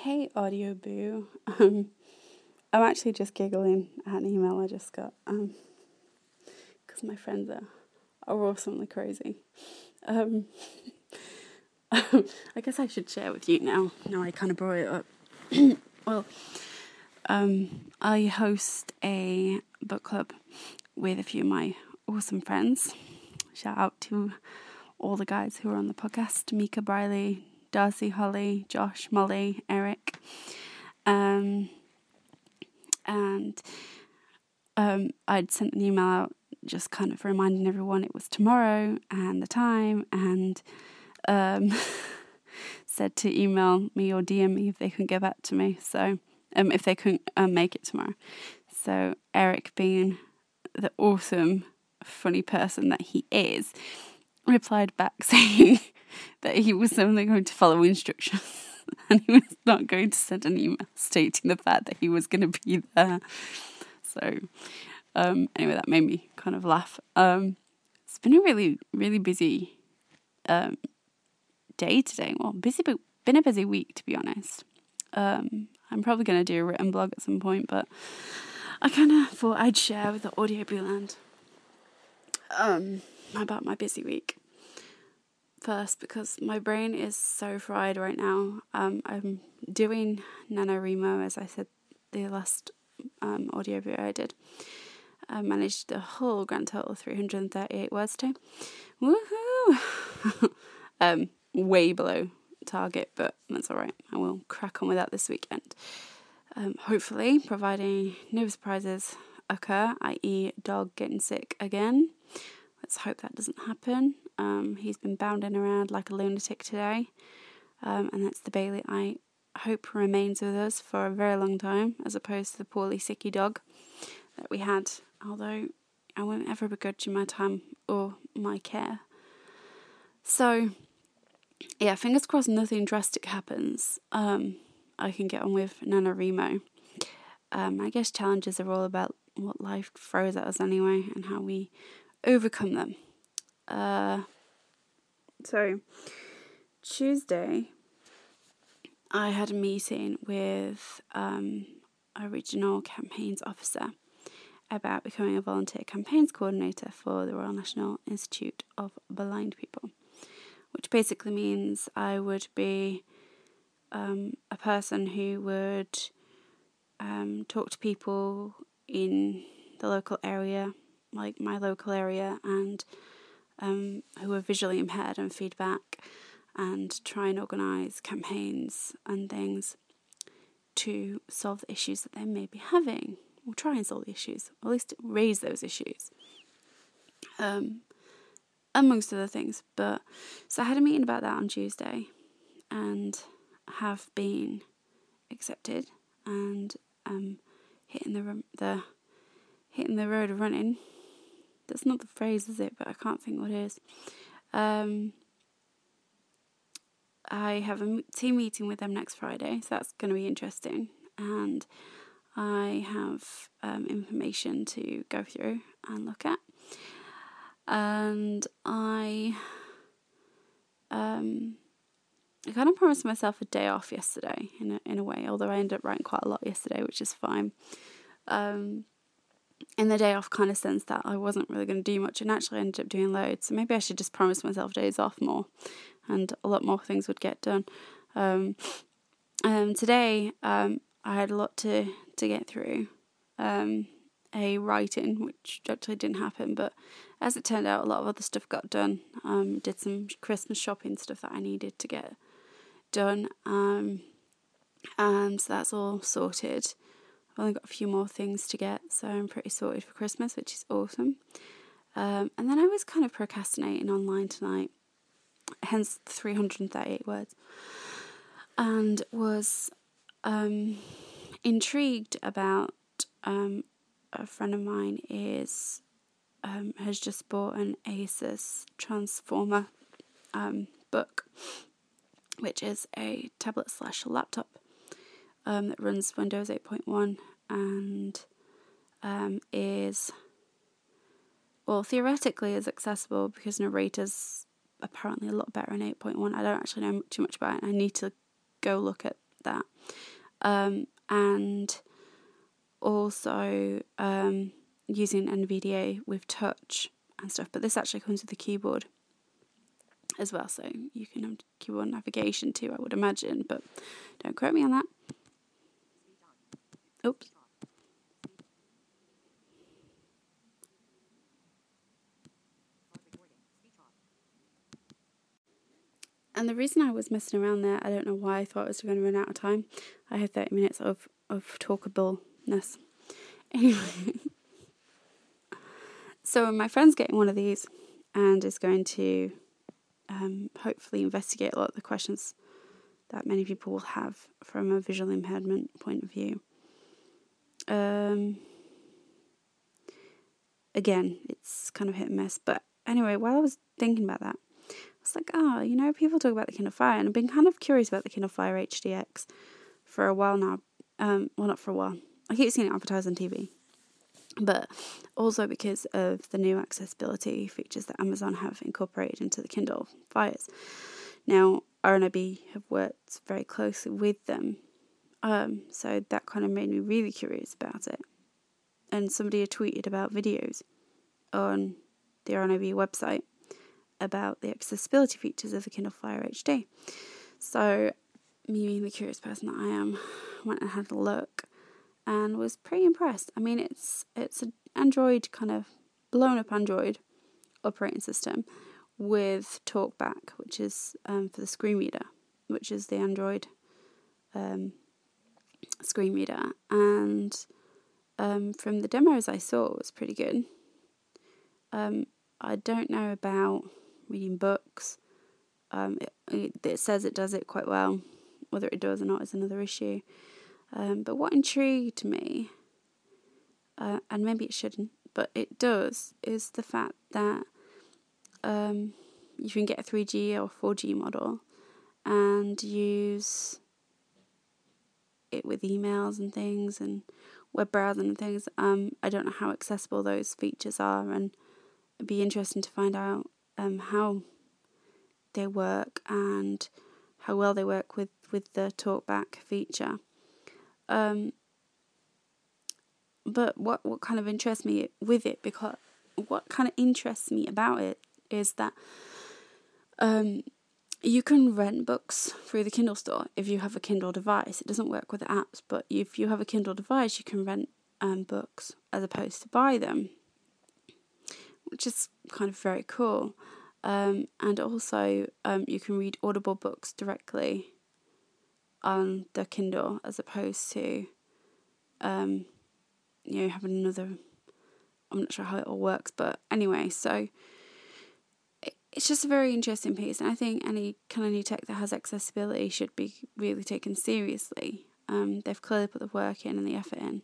Hey, Audio Boo. I'm actually just giggling at an email I just got, because my friends are awesomely crazy. I guess I should share with you now I kind of brought it up. Well, I host a book club with a few of my awesome friends. Shout out to all the guys who are on the podcast: Mika, Briley, Darcy, Holly, Josh, Molly, Eric. I'd sent an email out just kind of reminding everyone it was tomorrow and the time, and said to email me or DM me if they couldn't get back to me. So if they couldn't make it tomorrow. So Eric, being the awesome, funny person that he is, replied back saying that he was only going to follow instructions and he was not going to send an email stating the fact that he was going to be there. So anyway, that made me kind of laugh. It's been a really, really busy day today. Well, been a busy week, to be honest. I'm probably going to do a written blog at some point, but I kind of thought I'd share with the Audio Boo Land about my busy week. First, because my brain is so fried right now. I'm doing NaNoWriMo, as I said the last audio video I did. I managed the whole grand total of 338 words today. Woohoo! Way below target, but that's alright. I will crack on with that this weekend. Hopefully, providing no surprises occur, i.e. dog getting sick again. Let's hope that doesn't happen. He's been bounding around like a lunatic today, and that's the Bailey I hope remains with us for a very long time, as opposed to the poorly sicky dog that we had, although I won't ever begrudge my time or my care. So, yeah, fingers crossed nothing drastic happens. I can get on with NaNoWriMo. I guess challenges are all about what life throws at us anyway, and how we overcome them. So, Tuesday, I had a meeting with a regional campaigns officer about becoming a volunteer campaigns coordinator for the Royal National Institute of Blind People, which basically means I would be a person who would talk to people in the local area, like my local area, and who are visually impaired, and feedback, and try and organise campaigns and things to solve the issues that they may be having. We'll try and solve the issues, or at least raise those issues, amongst other things. But so I had a meeting about that on Tuesday, and have been accepted, and hitting the road running. That's not the phrase, is it? But I can't think what it is. I have a team meeting with them next Friday, so that's going to be interesting. And I have information to go through and look at. And I kind of promised myself a day off yesterday, in a way, although I ended up writing quite a lot yesterday, which is fine. And the day off kind of sensed that I wasn't really going to do much, and actually ended up doing loads. So maybe I should just promise myself days off more, and a lot more things would get done. Today, I had a lot to get through. A writing, which actually didn't happen, but as it turned out, a lot of other stuff got done. Did some Christmas shopping stuff that I needed to get done. And so that's all sorted. I've only got a few more things to get, so I'm pretty sorted for Christmas, which is awesome. And then I was kind of procrastinating online tonight, hence 338 words, and was intrigued about a friend of mine has just bought an Asus Transformer book, which is a tablet/laptop that runs Windows 8.1 and is, well, theoretically is accessible because Narrator's apparently a lot better in 8.1. I don't actually know too much about it. I need to go look at that. And also using NVDA with touch and stuff. But this actually comes with the keyboard as well, so you can have keyboard navigation too, I would imagine, but don't quote me on that. Oops. And the reason I was messing around there, I don't know why I thought I was going to run out of time. I had 30 minutes of talkableness. Anyway, so my friend's getting one of these and is going to hopefully investigate a lot of the questions that many people will have from a visual impairment point of view. Again, it's kind of hit and miss. But anyway, while I was thinking about that, I was like, people talk about the Kindle Fire, and I've been kind of curious about the Kindle Fire HDX for a while now. Well, not for a while. I keep seeing it advertised on TV. But also because of the new accessibility features that Amazon have incorporated into the Kindle Fires. Now, RNIB have worked very closely with them, so that kind of made me really curious about it. And somebody had tweeted about videos on the RNIB website about the accessibility features of the Kindle Fire HD. So, me being the curious person that I am, went and had a look and was pretty impressed. I mean, it's an Android, kind of blown up Android operating system with TalkBack, which is for the screen reader, which is the Android screen reader. And from the demos I saw, it was pretty good. I don't know about reading books. It says it does it quite well. Whether it does or not is another issue. But what intrigued me, and maybe it shouldn't, but it does, is the fact that you can get a 3G or 4G model and use it with emails and things and web browsing and things. I don't know how accessible those features are, and it'd be interesting to find out how they work and how well they work with the TalkBack feature. But what kind of interests me with it, because what kind of interests me about it is that you can rent books through the Kindle store if you have a Kindle device. It doesn't work with the apps, but if you have a Kindle device, you can rent books as opposed to buy them, which is kind of very cool. And also, you can read Audible books directly on the Kindle as opposed to having another. I'm not sure how it all works, but anyway, so it's just a very interesting piece, and I think any kind of new tech that has accessibility should be really taken seriously. They've clearly put the work in and the effort in.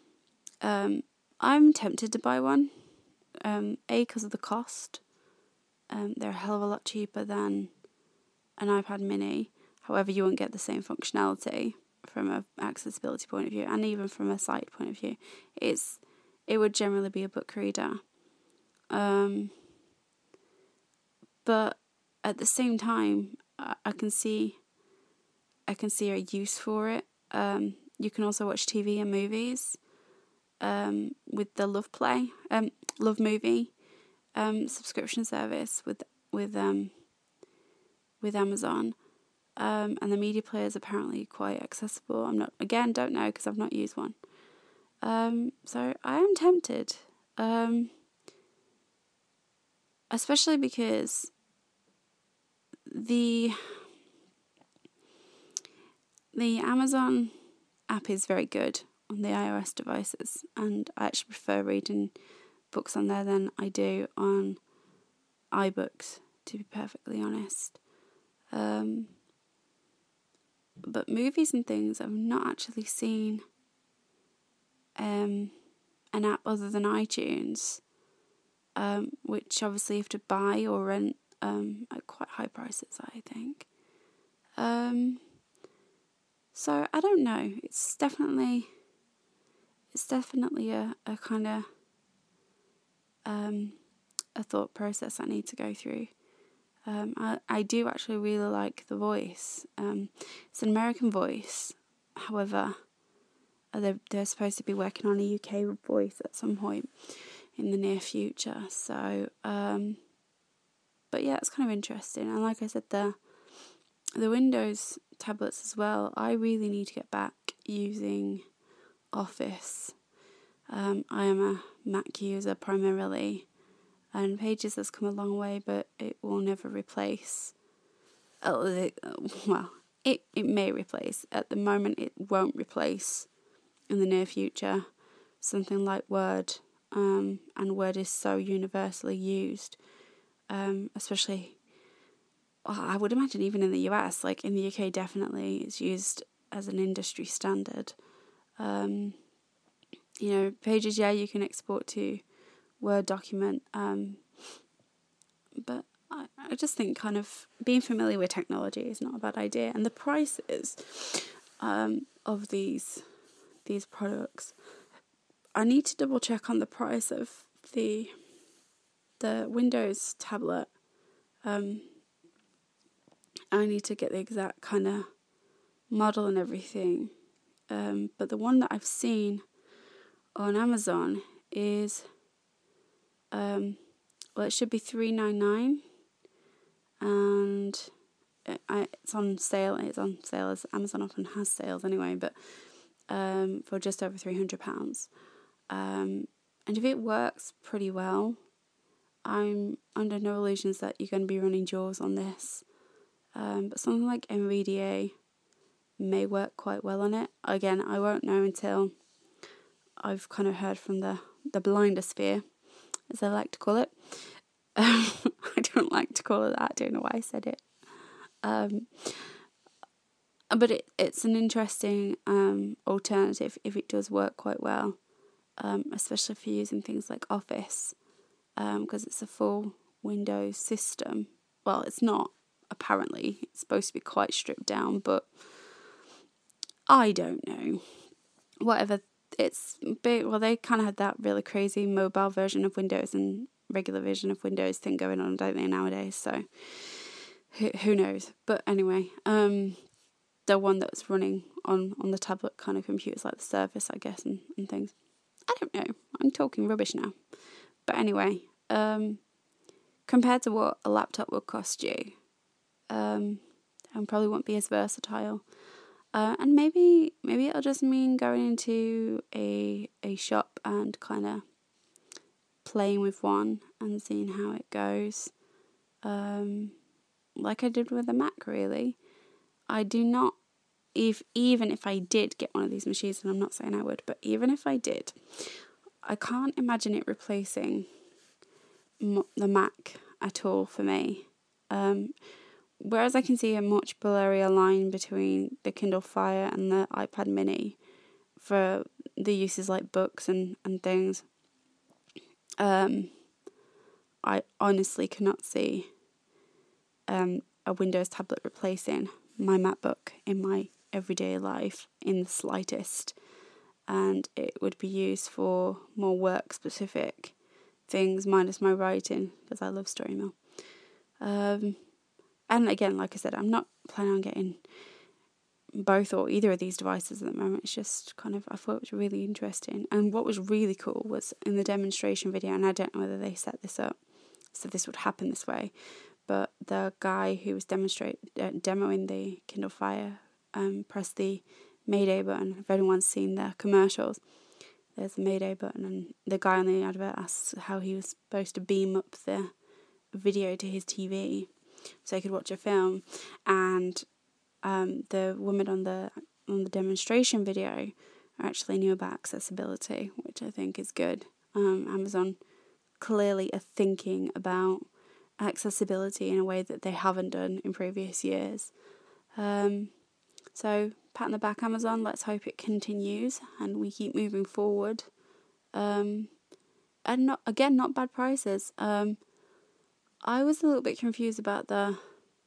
I'm tempted to buy one, because of the cost. They're a hell of a lot cheaper than an iPad mini. However, you won't get the same functionality from an accessibility point of view, and even from a sight point of view. It would generally be a book reader. But at the same time, I can see a use for it. You can also watch TV and movies with the Love Movie subscription service with Amazon. And the media player is apparently quite accessible. Don't know because I've not used one. So I am tempted, especially because the Amazon app is very good on the iOS devices, and I actually prefer reading books on there than I do on iBooks, to be perfectly honest. But movies and things, I've not actually seen an app other than iTunes, which obviously you have to buy or rent at quite high prices, I think. So I don't know. It's definitely a kind of a thought process I need to go through. I do actually really like the voice. It's an American voice. However, they're supposed to be working on a UK voice at some point in the near future. So, but yeah, it's kind of interesting. And like I said, the Windows tablets as well, I really need to get back using Office. I am a Mac user primarily, and Pages has come a long way, but it will never replace. Well, it may replace. At the moment, it won't replace in the near future something like Word, and Word is so universally used, especially, I would imagine even in the US, like in the UK definitely it's used as an industry standard. Pages, yeah, you can export to Word document, but I just think kind of being familiar with technology is not a bad idea, and the prices of these products, I need to double check on the price of the Windows tablet. I need to get the exact kind of model and everything, but the one that I've seen on Amazon is it should be $399, and it's on sale. It's on sale, as Amazon often has sales anyway, but for just over £300. And if it works pretty well, I'm under no illusions that you're going to be running JAWS on this. But something like NVDA may work quite well on it. Again, I won't know until I've kind of heard from the blindosphere, as I like to call it. I don't like to call it that. I don't know why I said it. But it's an interesting alternative if it does work quite well, especially for using things like Office, because it's a full Windows system. Well, it's not, apparently. It's supposed to be quite stripped down, but I don't know. Whatever, it's big. Well, they kind of had that really crazy mobile version of Windows and regular version of Windows thing going on, don't they, nowadays? So who knows? But anyway, the one that's running on the tablet kind of computers, like the Surface, I guess, and things. I don't know. I'm talking rubbish now. But anyway, compared to what a laptop would cost you, and probably won't be as versatile. And maybe it'll just mean going into a shop and kind of playing with one and seeing how it goes. Like I did with the Mac, really. I do not, even if I did get one of these machines, and I'm not saying I would, but even if I did, I can't imagine it replacing the Mac at all for me. Whereas I can see a much blurrier line between the Kindle Fire and the iPad Mini for the uses like books and things, I honestly cannot see a Windows tablet replacing my MacBook in my everyday life in the slightest. And it would be used for more work-specific things, minus my writing, because I love Story Mill. And again, like I said, I'm not planning on getting both or either of these devices at the moment. It's just kind of, I thought it was really interesting. And what was really cool was in the demonstration video, and I don't know whether they set this up so this would happen this way, but the guy who was demoing the Kindle Fire pressed the Mayday button. If anyone's seen the commercials, there's the Mayday button, and the guy on the advert asks how he was supposed to beam up the video to his TV so he could watch a film, and the woman on the demonstration video actually knew about accessibility, which I think is good. Amazon clearly are thinking about accessibility in a way that they haven't done in previous years. So pat on the back, Amazon. Let's hope it continues and we keep moving forward. And not bad prices. I was a little bit confused about the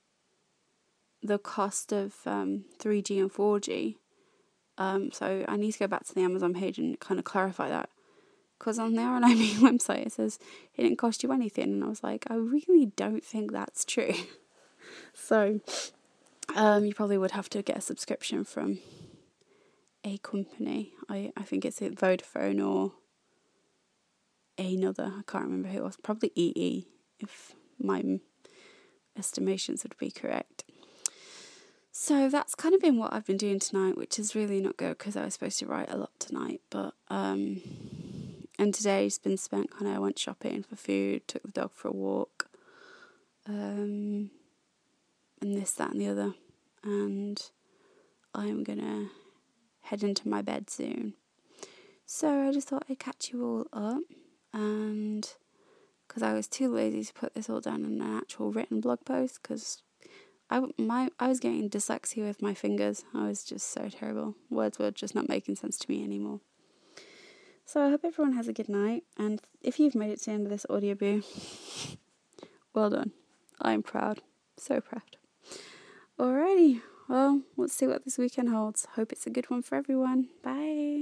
cost of 3G and 4G. So I need to go back to the Amazon page and kind of clarify that. because on the RNIB website it says it didn't cost you anything, and I was like, I really don't think that's true. So you probably would have to get a subscription from a company. I think it's Vodafone or another. I can't remember who it was. Probably EE, if my estimations would be correct. So that's kind of been what I've been doing tonight, which is really not good because I was supposed to write a lot tonight. But and today's been spent I went shopping for food, took the dog for a walk, and this, that, and the other. And I'm gonna head into my bed soon. So I just thought I'd catch you all up, and because I was too lazy to put this all down in an actual written blog post, because I was getting dyslexia with my fingers. I was just so terrible. Words were just not making sense to me anymore. So I hope everyone has a good night, and if you've made it to the end of this audioboo, well done. I'm proud. So proud. Alrighty, well, let's see what this weekend holds. Hope it's a good one for everyone. Bye.